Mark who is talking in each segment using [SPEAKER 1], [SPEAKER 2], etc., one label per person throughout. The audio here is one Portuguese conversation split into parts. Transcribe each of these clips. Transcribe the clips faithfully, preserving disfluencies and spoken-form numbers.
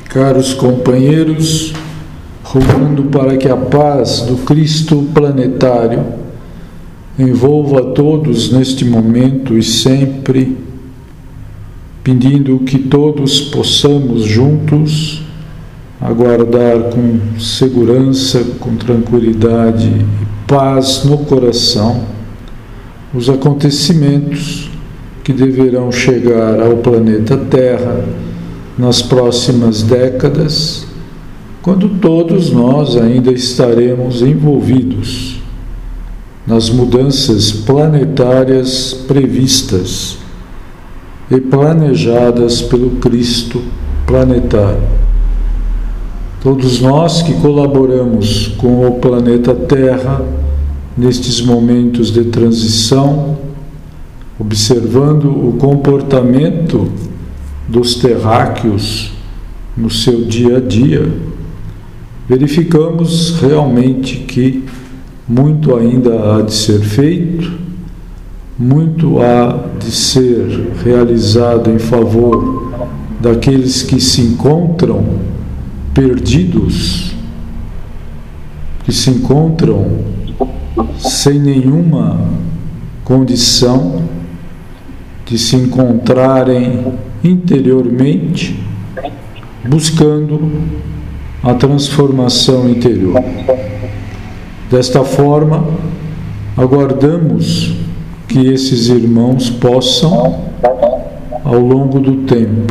[SPEAKER 1] Caros companheiros, rogando para que a paz do Cristo planetário envolva a todos neste momento e sempre, pedindo que todos possamos juntos aguardar com segurança, com tranquilidade e paz no coração os acontecimentos que deverão chegar ao planeta Terra nas próximas décadas, quando todos nós ainda estaremos envolvidos nas mudanças planetárias previstas e planejadas pelo Cristo planetário. Todos nós que colaboramos com o planeta Terra nestes momentos de transição, observando o comportamento dos terráqueos no seu dia a dia, verificamos realmente que muito ainda há de ser feito, muito há de ser realizado em favor daqueles que se encontram perdidos, que se encontram sem nenhuma condição de se encontrarem interiormente, buscando a transformação interior. Desta forma, aguardamos que esses irmãos possam, ao longo do tempo,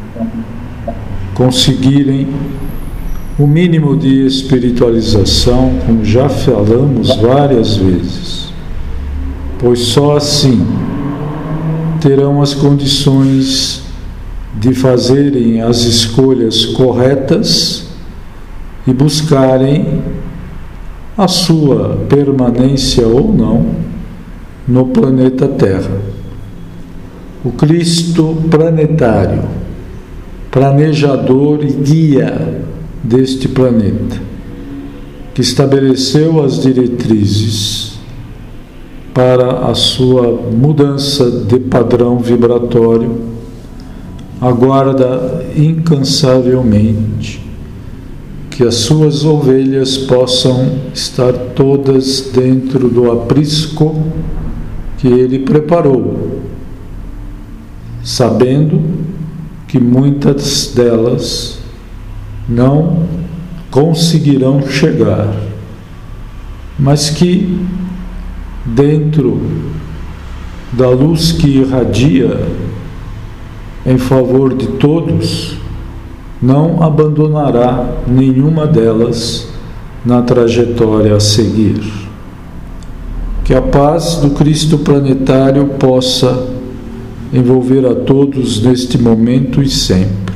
[SPEAKER 1] conseguirem o mínimo de espiritualização, como já falamos várias vezes, pois só assim terão as condições de fazerem as escolhas corretas e buscarem a sua permanência ou não no planeta Terra. O Cristo planetário, planejador e guia deste planeta, que estabeleceu as diretrizes para a sua mudança de padrão vibratório, aguarda incansavelmente que as suas ovelhas possam estar todas dentro do aprisco que ele preparou, sabendo que muitas delas não conseguirão chegar, mas que dentro da luz que irradia em favor de todos, não abandonará nenhuma delas na trajetória a seguir. Que a paz do Cristo planetário possa envolver a todos neste momento e sempre.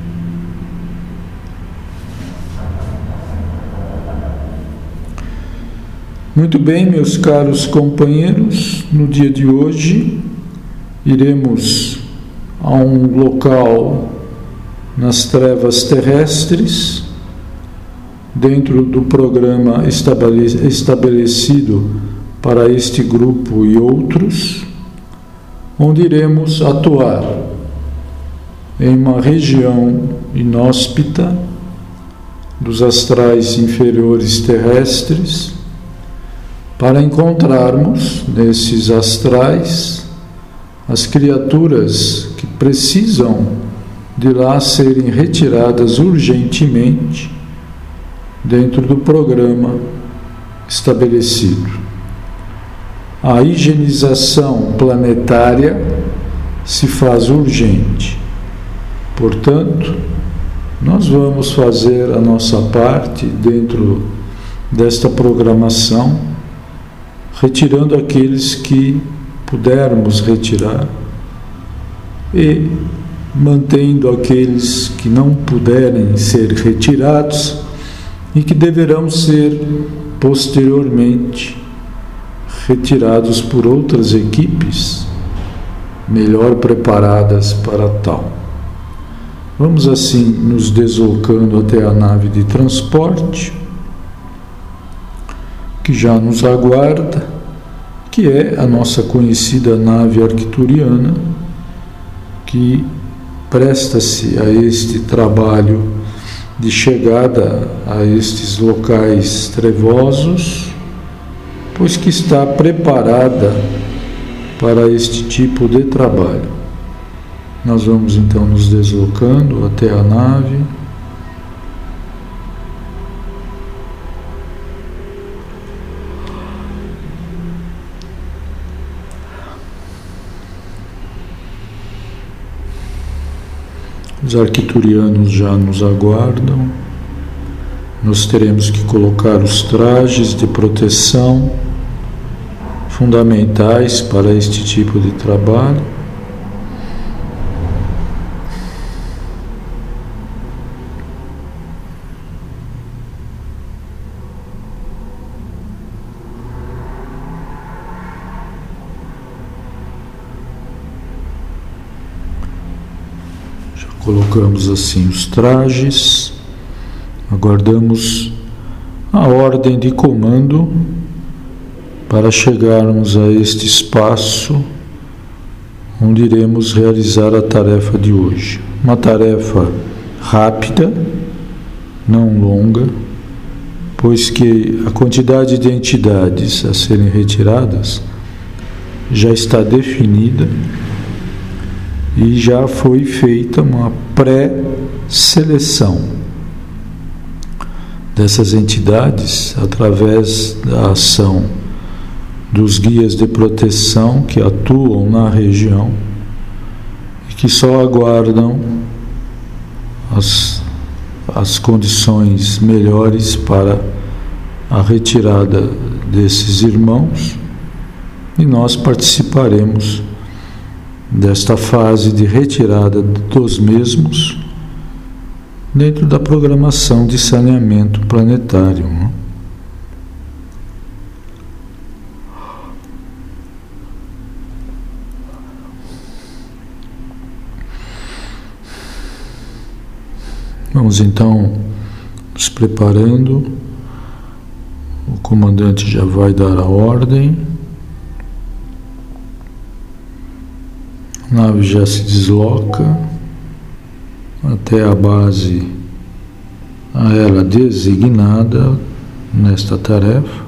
[SPEAKER 1] Muito bem, meus caros companheiros, no dia de hoje iremos a um local nas trevas terrestres, dentro do programa estabelecido para este grupo e outros, onde iremos atuar em uma região inóspita dos astrais inferiores terrestres, para encontrarmos nesses astrais as criaturas que precisam de lá serem retiradas urgentemente dentro do programa estabelecido. A higienização planetária se faz urgente. Portanto, nós vamos fazer a nossa parte dentro desta programação, retirando aqueles que pudermos retirar e mantendo aqueles que não puderem ser retirados e que deverão ser posteriormente retirados por outras equipes melhor preparadas para tal. Vamos assim nos deslocando até a nave de transporte, que já nos aguarda, que é a nossa conhecida nave arcturiana, que presta-se a este trabalho de chegada a estes locais trevosos, pois que está preparada para este tipo de trabalho. Nós vamos então nos deslocando até a nave. Os arquiturianos já nos aguardam. Nós teremos que colocar os trajes de proteção fundamentais para este tipo de trabalho. Colocamos assim os trajes, aguardamos a ordem de comando para chegarmos a este espaço onde iremos realizar a tarefa de hoje. Uma tarefa rápida, não longa, pois que a quantidade de entidades a serem retiradas já está definida e já foi feita uma pré-seleção dessas entidades através da ação dos guias de proteção que atuam na região e que só aguardam as, as condições melhores para a retirada desses irmãos, e nós participaremos desta fase de retirada dos mesmos dentro da programação de saneamento planetário, né? Vamos então nos preparando. O comandante já vai dar a ordem. A nave já se desloca até a base a ela designada nesta tarefa.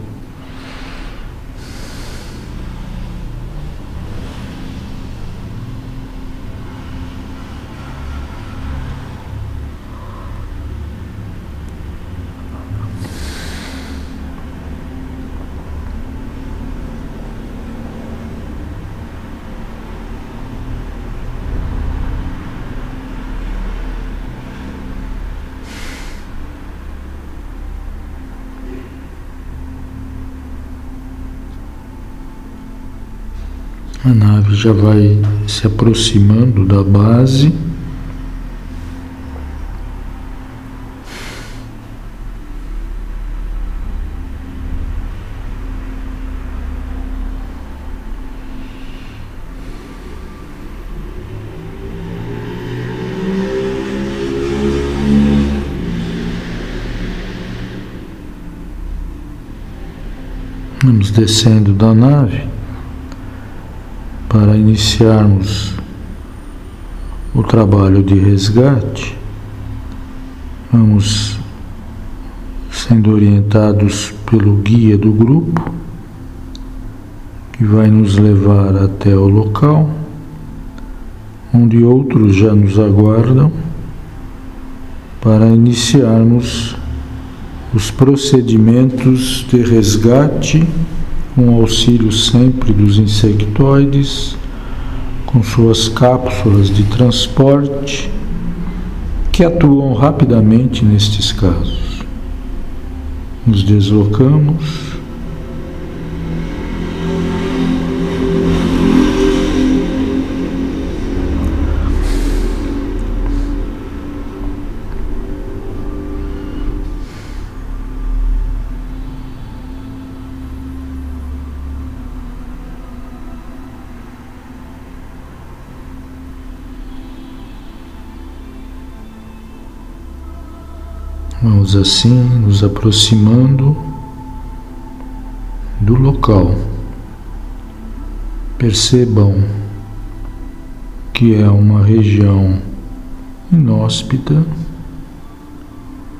[SPEAKER 1] A nave já vai se aproximando da base. Vamos descendo da nave para iniciarmos o trabalho de resgate. Vamos sendo orientados pelo guia do grupo, que vai nos levar até o local, onde outros já nos aguardam, para iniciarmos os procedimentos de resgate, com auxílio sempre dos insectoides, com suas cápsulas de transporte, que atuam rapidamente nestes casos. Nos deslocamos. Vamos assim nos aproximando do local. Percebam que é uma região inóspita,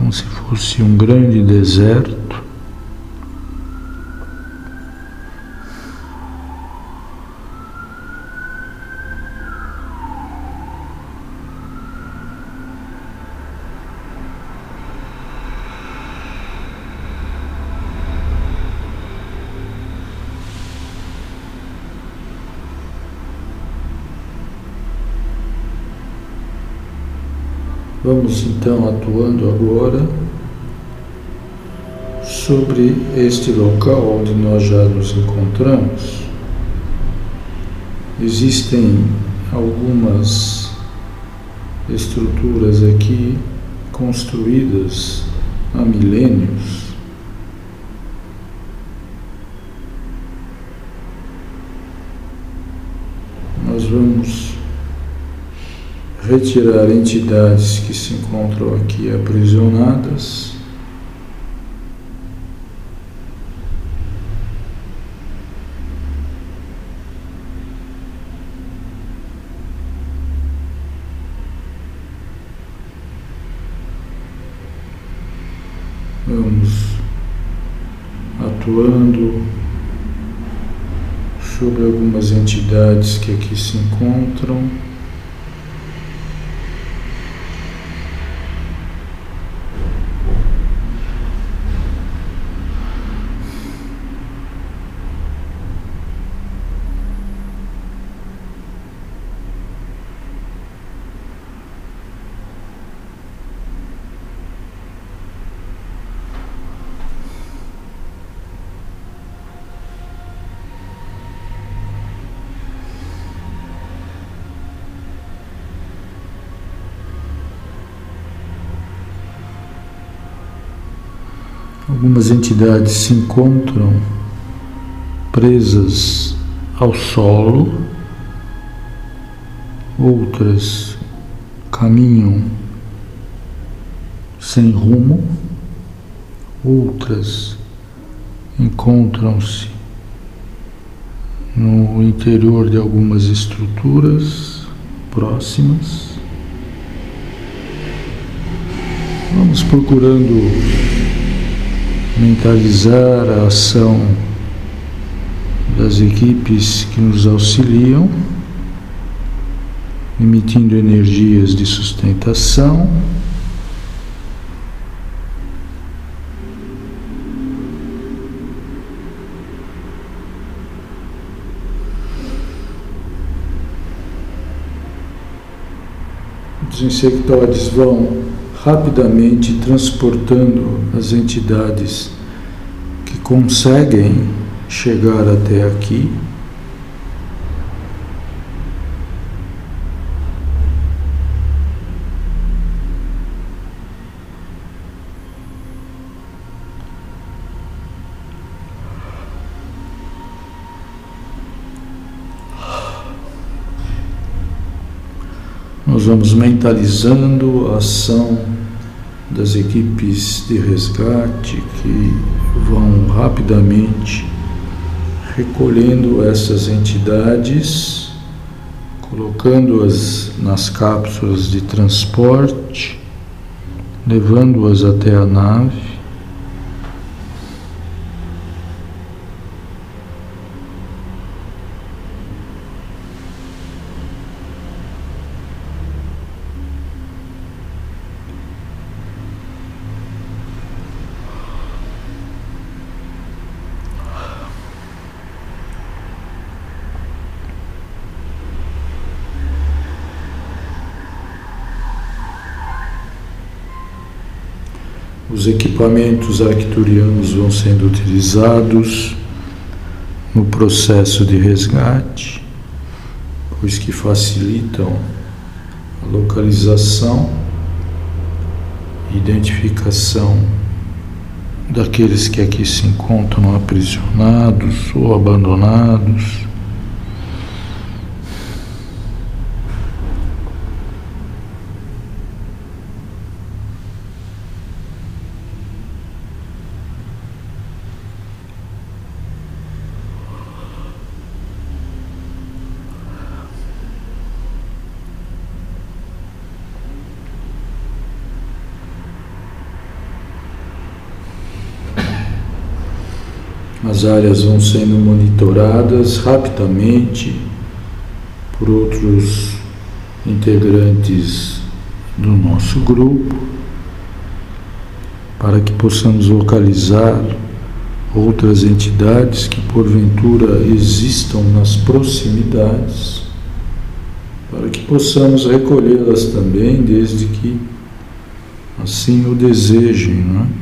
[SPEAKER 1] como se fosse um grande deserto. Vamos então atuando agora sobre este local onde nós já nos encontramos. Existem algumas estruturas aqui construídas há milênios. Nós vamos retirar entidades que se encontram aqui aprisionadas. Vamos atuando sobre algumas entidades que aqui se encontram. Algumas entidades se encontram presas ao solo, outras caminham sem rumo, outras encontram-se no interior de algumas estruturas próximas. Vamos procurando mentalizar a ação das equipes que nos auxiliam, emitindo energias de sustentação. Os insectoides vão rapidamente transportando as entidades que conseguem chegar até aqui. Nós vamos mentalizando a ação das equipes de resgate que vão rapidamente recolhendo essas entidades, colocando-as nas cápsulas de transporte, levando-as até a nave. Os equipamentos arcturianos vão sendo utilizados no processo de resgate, pois que facilitam a localização e identificação daqueles que aqui se encontram aprisionados ou abandonados. As áreas vão sendo monitoradas rapidamente por outros integrantes do nosso grupo, para que possamos localizar outras entidades que porventura existam nas proximidades, para que possamos recolhê-las também, desde que assim o desejem, não é?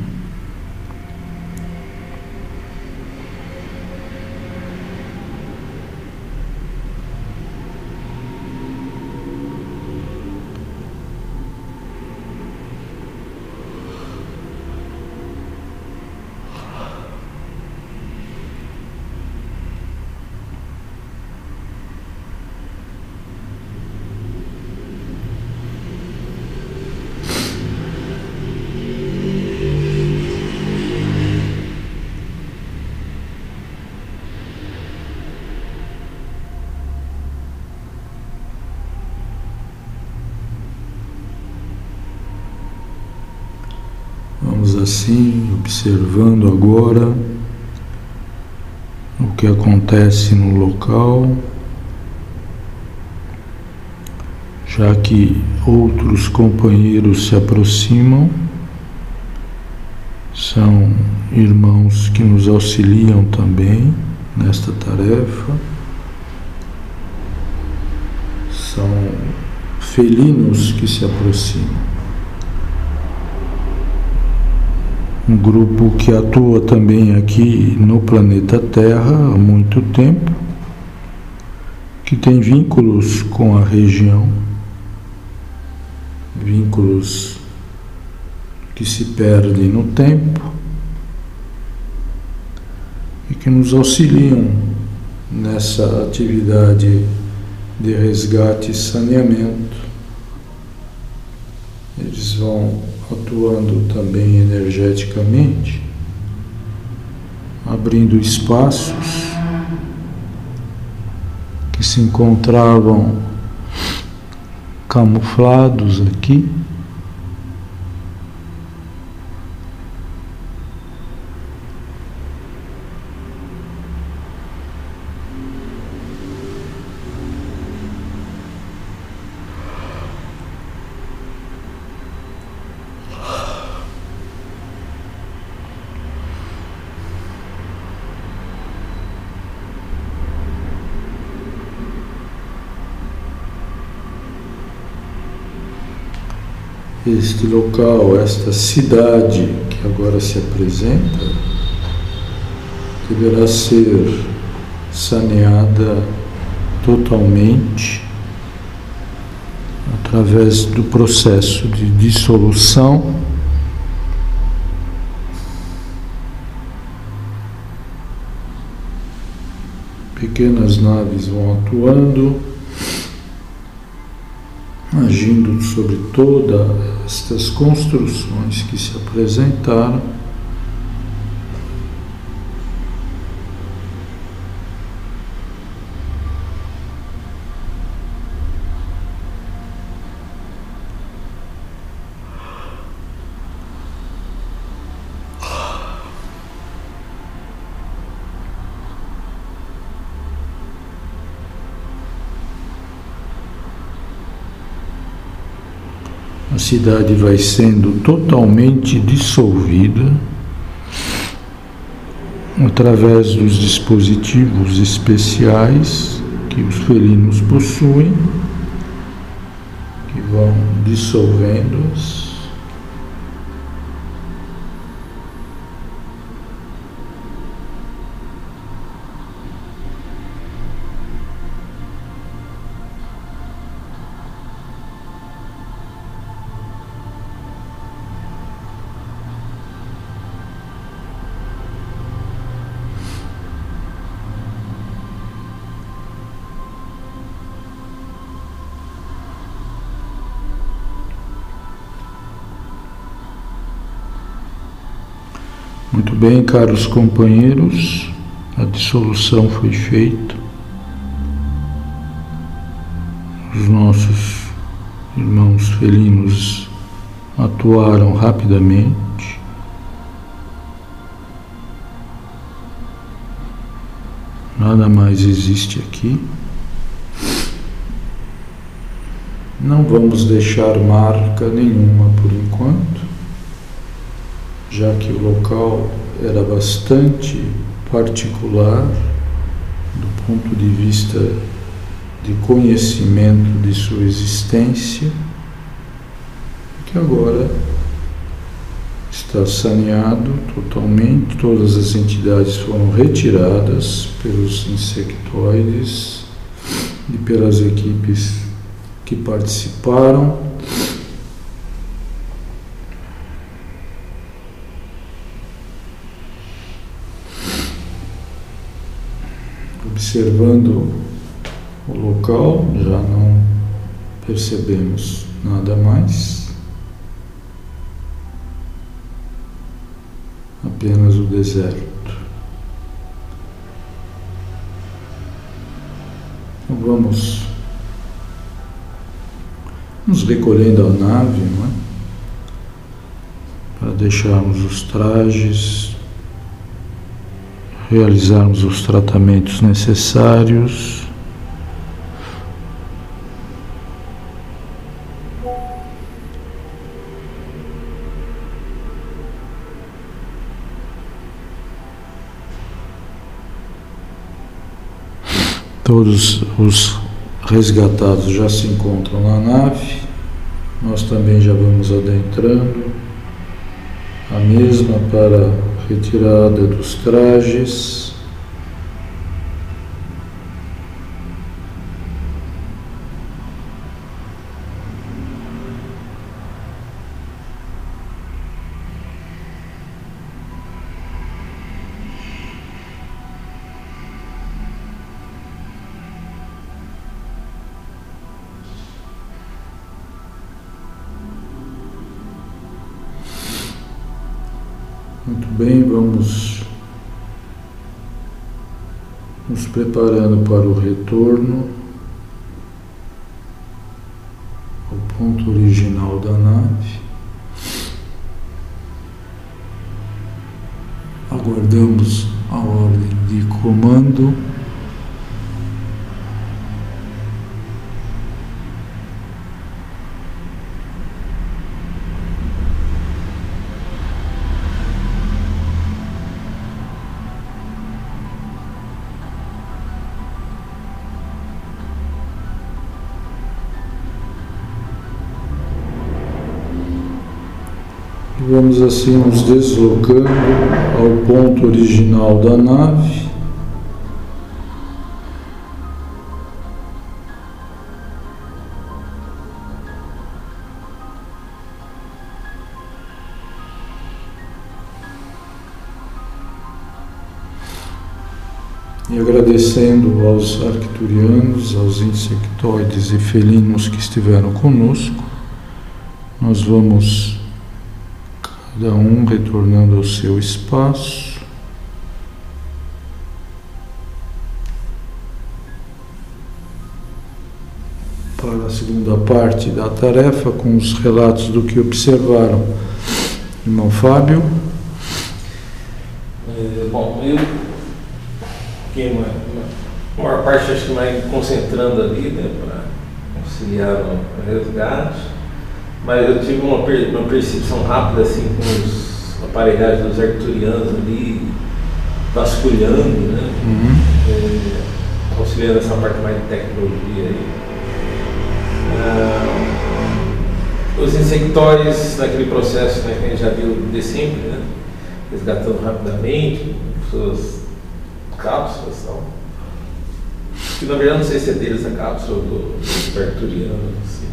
[SPEAKER 1] Vamos assim, observando agora o que acontece no local, já que outros companheiros se aproximam, são irmãos que nos auxiliam também nesta tarefa, são felinos que se aproximam. Um grupo que atua também aqui no planeta Terra há muito tempo, que tem vínculos com a região, vínculos que se perdem no tempo e que nos auxiliam nessa atividade de resgate e saneamento. Eles vão atuando também energeticamente, abrindo espaços que se encontravam camuflados aqui, este local, esta cidade que agora se apresenta, deverá ser saneada totalmente através do processo de dissolução pequenas naves vão atuando, agindo sobre todas estas construções que se apresentaram, a cidade vai sendo totalmente dissolvida através dos dispositivos especiais que os felinos possuem, que vão dissolvendo-os. Muito bem, caros companheiros, a dissolução foi feita. Os nossos irmãos felinos atuaram rapidamente. Nada mais existe aqui. Não vamos deixar marca nenhuma por enquanto, já que o local era bastante particular do ponto de vista de conhecimento de sua existência, que agora está saneado totalmente. Todas as entidades foram retiradas pelos insectoides e pelas equipes que participaram. Observando o local, já não percebemos nada mais, apenas o deserto. Então vamos nos recolhendo à nave, não é? Para deixarmos os trajes, realizarmos os tratamentos necessários. Todos os resgatados já se encontram na nave. Nós também já vamos adentrando a mesma para retirada dos trajes. Muito bem, vamos nos preparando para o retorno ao ponto original da nave. Aguardamos a ordem de comando. Vamos assim nos deslocando ao ponto original da nave. E agradecendo aos arcturianos, aos insectoides e felinos que estiveram conosco, nós vamos cada um retornando ao seu espaço. Para a segunda parte da tarefa, com os relatos do que observaram. Irmão Fábio.
[SPEAKER 2] É, bom, eu fiquei uma, uma maior parte, acho que mais concentrando ali, né, para auxiliar no resgate. Mas eu tive uma, per, uma percepção rápida assim com os aparelhagens dos arcturianos ali, vasculhando, né? Uhum. É, auxiliando essa parte mais de tecnologia aí. Ah, os insectóides naquele processo, né, que a gente já viu de sempre, né? Resgatando rapidamente suas cápsulas e tal. Que na verdade não sei se é deles a cápsula do, dos arcturianos. Assim.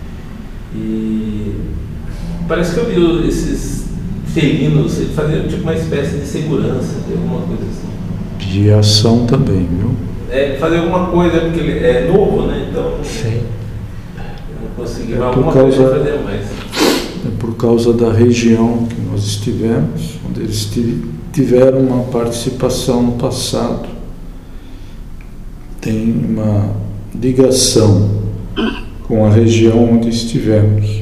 [SPEAKER 2] E parece que eu vi esses felinos fazendo tipo uma espécie de segurança, de alguma coisa assim.
[SPEAKER 1] De ação também, viu?
[SPEAKER 2] É, fazer alguma coisa, porque ele é novo, né? Então.
[SPEAKER 1] Sim.
[SPEAKER 2] Eu não consegui
[SPEAKER 1] é
[SPEAKER 2] alguma
[SPEAKER 1] causa,
[SPEAKER 2] coisa fazer mais.
[SPEAKER 1] É por causa da região que nós estivemos, onde eles tiveram uma participação no passado. Tem uma ligação com a região onde estivemos.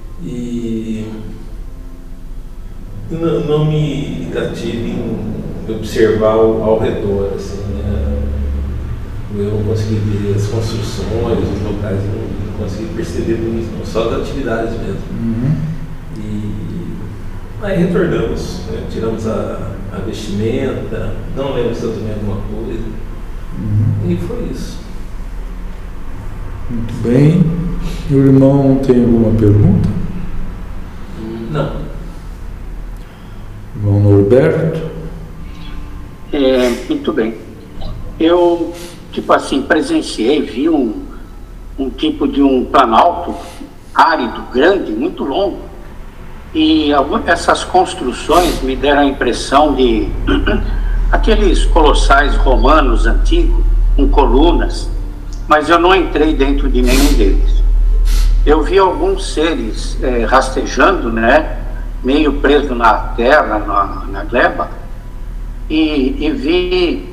[SPEAKER 2] E não, não me ative em observar ao, ao redor, assim, né? Eu não consegui ver as construções, os locais, eu não, não consegui perceber muito, não, só da atividade mesmo.
[SPEAKER 1] Uhum.
[SPEAKER 2] E aí retornamos, né? Tiramos a, a vestimenta, não lembro se eu tomei alguma coisa,
[SPEAKER 1] Uhum.
[SPEAKER 2] e foi isso.
[SPEAKER 1] Muito bem. O irmão tem alguma pergunta?
[SPEAKER 2] Não.
[SPEAKER 1] Irmão Norberto?
[SPEAKER 3] É, muito bem. Eu, tipo assim, presenciei, vi um, um tipo de um planalto árido, grande, muito longo. E algumas dessas construções me deram a impressão de aqueles colossais romanos antigos, com colunas, mas eu não entrei dentro de nenhum deles. Eu vi alguns seres é, rastejando, né, meio preso na terra, na, na gleba, e, e vi,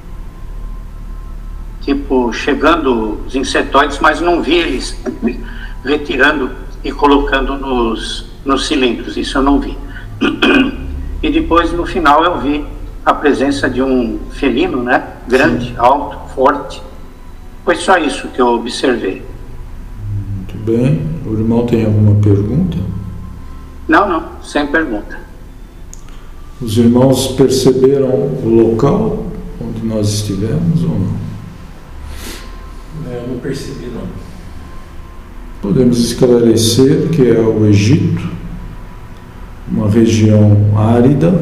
[SPEAKER 3] tipo, chegando os insetoides, mas não vi eles retirando e colocando nos, nos cilindros, isso eu não vi. E depois, no final, eu vi a presença de um felino, né, grande, alto, forte. Foi só isso que eu observei.
[SPEAKER 1] Muito bem. O irmão tem alguma pergunta?
[SPEAKER 3] Não, não, sem pergunta.
[SPEAKER 1] Os irmãos perceberam o local onde nós estivemos ou não?
[SPEAKER 2] Eu não percebi, não.
[SPEAKER 1] Podemos esclarecer que é o Egito, uma região árida,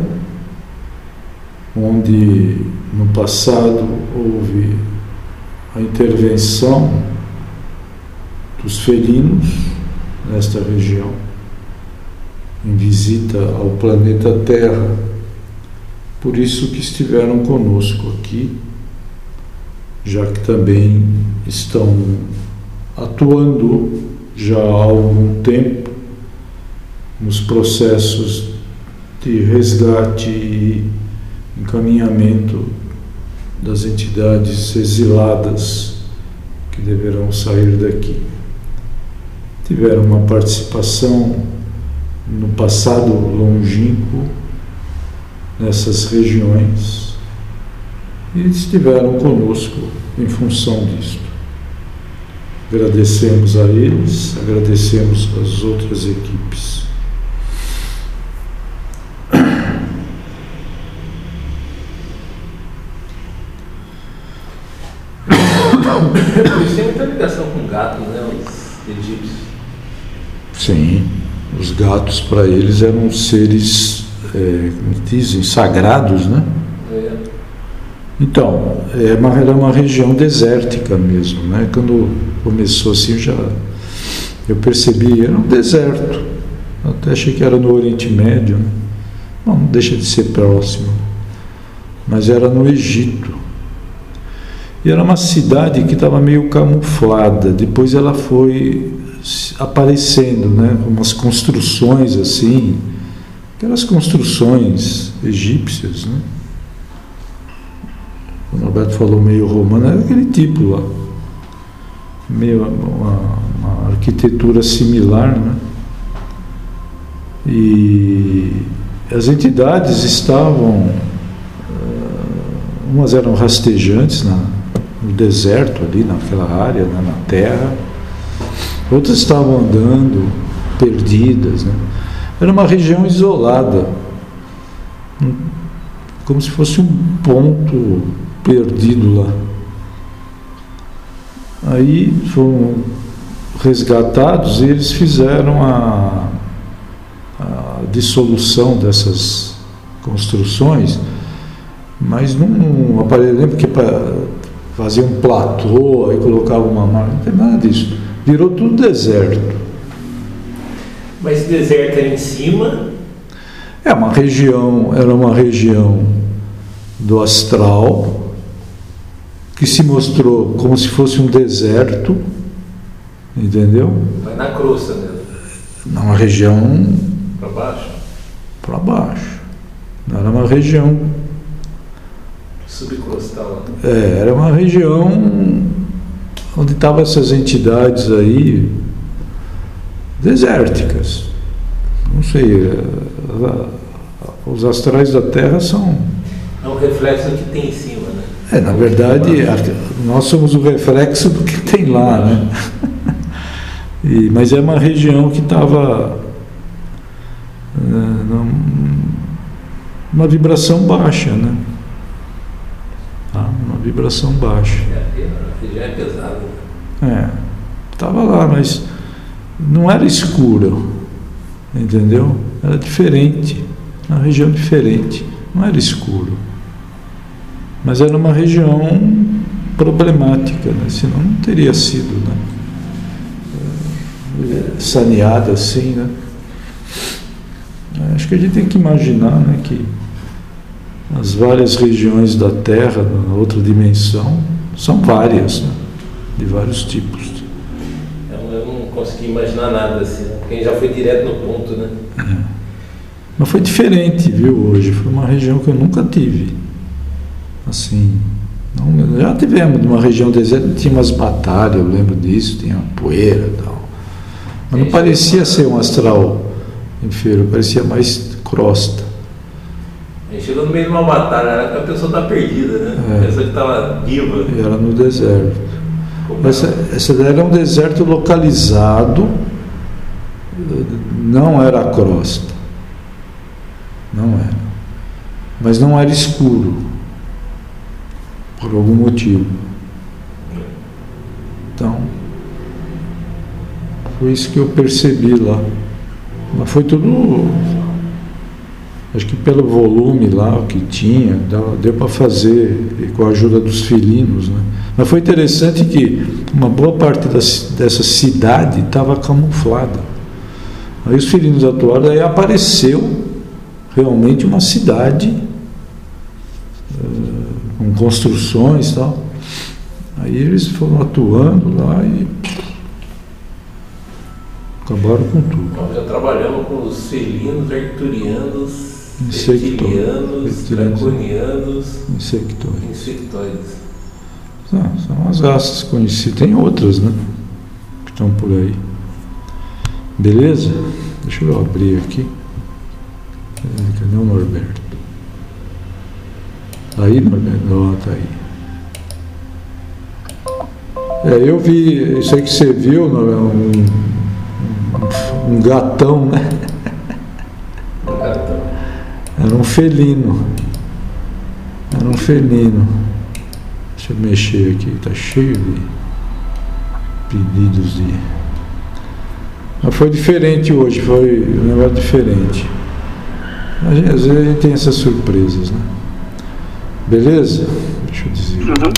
[SPEAKER 1] onde no passado houve a intervenção dos felinos nesta região, em visita ao planeta Terra. Por isso que estiveram conosco aqui, já que também estão atuando já há algum tempo nos processos de resgate e encaminhamento das entidades exiladas que deverão sair daqui. Tiveram uma participação no passado longínquo nessas regiões e estiveram conosco em função disto. Agradecemos a eles, agradecemos às outras equipes.
[SPEAKER 2] Eles têm muita ligação com gatos, né, os egípcios.
[SPEAKER 1] Sim, os gatos para eles eram seres, é, como dizem, sagrados, né?
[SPEAKER 2] É.
[SPEAKER 1] Então, é uma, era uma região desértica mesmo, né? Quando começou assim, já eu percebi, era um deserto. Eu até achei que era no Oriente Médio, né? Não, não deixa de ser próximo, mas era no Egito. E era uma cidade que estava meio camuflada. Depois ela foi aparecendo, né? Com umas construções assim, aquelas construções egípcias, né? O Norberto falou meio romano, era aquele tipo lá, meio uma, uma arquitetura similar, né? E as entidades estavam, umas eram rastejantes na, no deserto ali, naquela área, né, na terra, outras estavam andando perdidas, né? Era uma região isolada, como se fosse um ponto perdido lá. Aí foram resgatados e eles fizeram a, a dissolução dessas construções, mas não aparelho, porque para fazer um platô, aí colocava uma marca, não tem nada disso. Virou tudo deserto.
[SPEAKER 2] Mas esse deserto é em cima?
[SPEAKER 1] É uma região, era uma região do astral, que se mostrou como se fosse um deserto, entendeu?
[SPEAKER 2] Vai na crosta mesmo.
[SPEAKER 1] Numa região
[SPEAKER 2] Para baixo?
[SPEAKER 1] para baixo. Não era uma região.
[SPEAKER 2] Subcostal.
[SPEAKER 1] É, era uma região onde estavam essas entidades aí desérticas. Não sei, os astrais da Terra são
[SPEAKER 2] É um reflexo do que tem em cima, né?
[SPEAKER 1] É, na verdade, nós somos o reflexo do que tem lá, né? E, mas é uma região que estava é, numa vibração baixa, né? Ah, uma vibração baixa.
[SPEAKER 2] É, a região é pesada.
[SPEAKER 1] É, estava lá, mas não era escuro, entendeu? Era diferente, uma região diferente, não era escuro. Mas era uma região problemática, né? Senão não teria sido, né? Saneada assim, né? Acho que a gente tem que imaginar, né, que as várias regiões da Terra, na outra dimensão, são várias, né? De vários tipos.
[SPEAKER 2] Eu não consegui imaginar nada assim, né? Porque a gente já foi direto no ponto, né?
[SPEAKER 1] É. Mas foi diferente, viu, hoje. Foi uma região que eu nunca tive. Assim, não, já tivemos uma região deserta, tinha umas batalhas, eu lembro disso, tinha poeira e tal. Mas não parecia ser um astral inferior, parecia mais crosta.
[SPEAKER 2] A gente chegou no meio de uma batalha, era que a pessoa está perdida, né?
[SPEAKER 1] É.
[SPEAKER 2] A pessoa que estava viva.
[SPEAKER 1] E era no deserto.
[SPEAKER 2] Como
[SPEAKER 1] Essa, essa era um deserto localizado, não era a crosta. Não era. Mas não era escuro. Por algum motivo. Então, foi isso que eu percebi lá. Mas foi tudo, acho que pelo volume lá que tinha, deu para fazer, e com a ajuda dos felinos, né? Mas foi interessante que uma boa parte das, dessa cidade estava camuflada. Aí os felinos atuaram, aí apareceu realmente uma cidade uh, com construções e tal. Aí eles foram atuando lá e acabaram com tudo.
[SPEAKER 2] Nós já trabalhamos com os felinos, arcturianos,
[SPEAKER 1] Insecto-
[SPEAKER 2] reptilianos, draconianos,
[SPEAKER 1] Insectoides.
[SPEAKER 2] insectoides.
[SPEAKER 1] São, são as raças conhecidas. Tem outras, né? Que estão por aí. Beleza? Deixa eu abrir aqui. Cadê o Norberto? Aí, Norberto? Ó, tá aí. É, eu vi, isso aí que você viu, um, um, um gatão, né?
[SPEAKER 2] Um gatão.
[SPEAKER 1] Era um felino. Era um felino. Deixa eu mexer aqui, tá cheio de pedidos de. Mas foi diferente hoje, foi um negócio diferente. A gente, às vezes a gente tem essas surpresas, né? Beleza? Deixa eu dizer.
[SPEAKER 3] Uhum.